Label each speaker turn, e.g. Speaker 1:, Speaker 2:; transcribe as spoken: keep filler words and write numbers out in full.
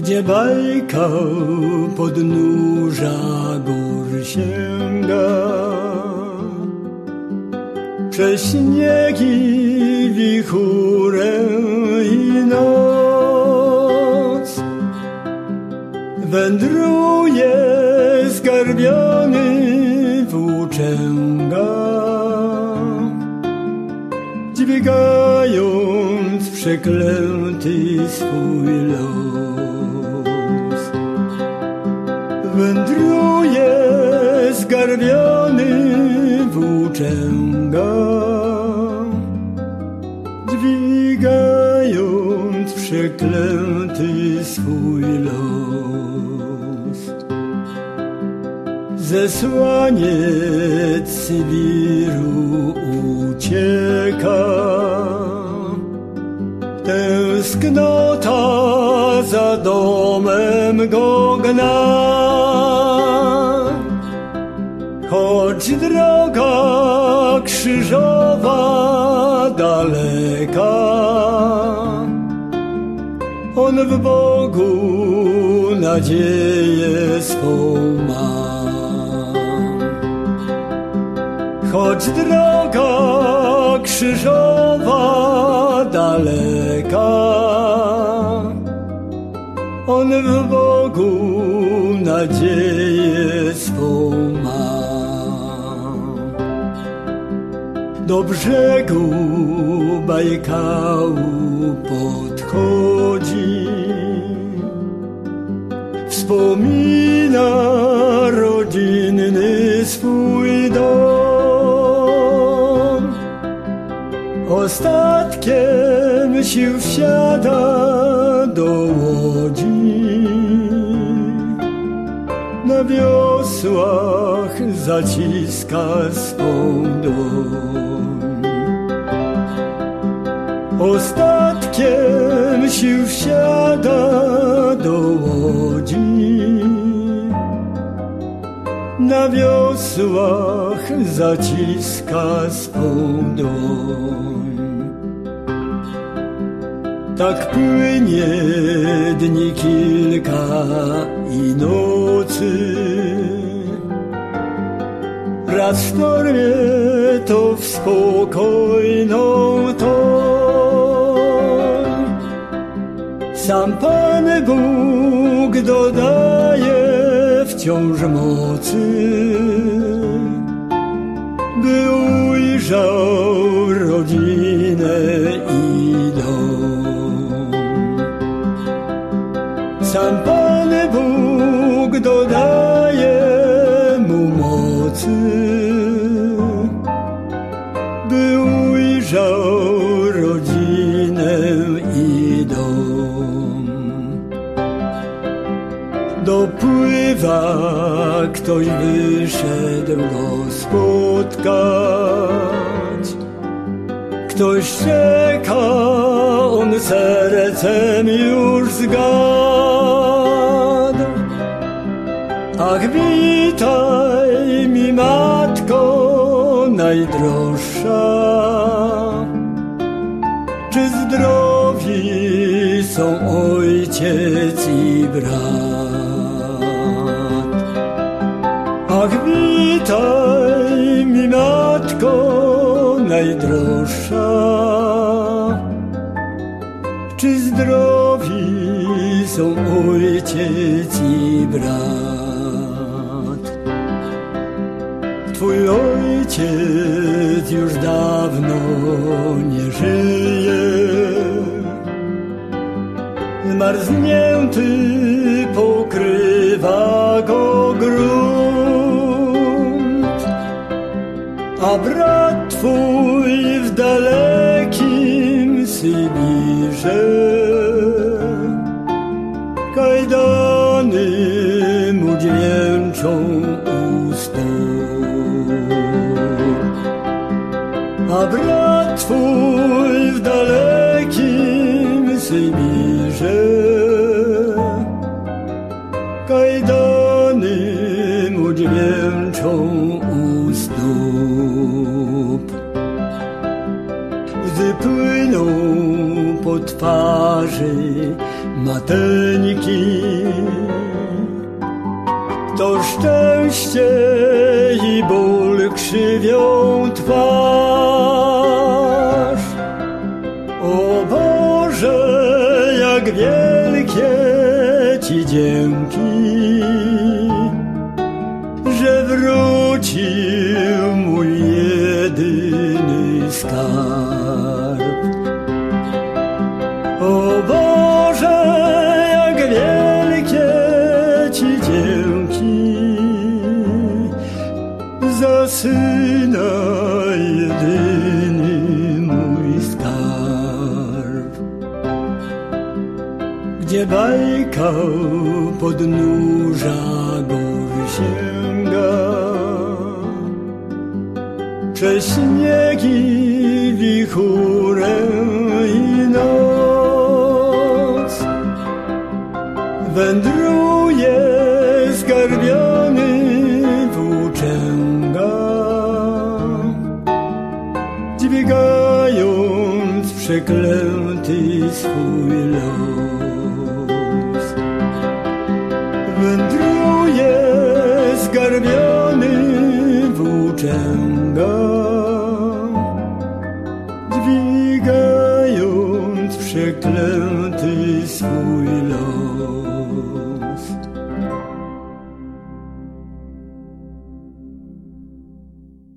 Speaker 1: gdzie bajka podnóża gór sięga. Przez śniegi, wichurę i noc wędruje zgarbiony włóczęga, dźwigając przeklęty swój los. Wędruje zgarbiony włóczęga, dźwigając przeklęty swój los. Zesłaniec Sybiru ucieka, tęsknota za domem go gna. Choć droga krzyżowa daleka, on w Bogu nadzieję swą ma. Choć droga krzyżowa daleka, on w Bogu nadzieję swą ma. Do brzegu Bajkału podchodzi, wspomina rodzinny swój dom. Ostatkiem sił wsiada do łodzi, na wiosłach zaciska swą dłoń. Ostatkiem sił wsiada do łodzi, na wiosłach zaciska swą dłoń. Tak płynie dni kilka i nocy, raz w sztormie, to w spokojną toń. Sam Pan Bóg dodaje wciąż mocy, by ujrzał rodzinę i dom. Sam Pan Bóg dodaje mu mocy, by ujrzał rodzinę i dom. Dopływa, ktoś wyszedł go spotkać. Ktoś czeka, on sercem już zgadł. Ach, witaj mi, matko najdroższa, czy zdrowi są ojciec i brat? Ach, witaj mi, matko najdroższa, czy zdrowi są ojciec i brat? Twój ojciec już dawno nie żyje, zmarznięty pokrywa go grunt, a brat twój w dalekim Sybirze kajdany mu dźwięczą u stóp. A brat twój w dalekim Sybirze kajdany mu dźwięczą u stóp. Łzy płyną po twarzy mateńki. To szczęście i ból krzywią twarz. O Boże, jak wielkie Ci dzięki, że wrócił mój jedyny skarb. O Boże, jak wielkie Ci dzięki za Syna, jedyny mój skarb. Gdzie bajka podnóża gór sięga, przez śniegi, wichurę i noc, wędruje zgarbiony włóczęga, dźwigając przeklęty swój los. Wędruje zgarbiony włóczęga, dźwigając przeklęty swój los.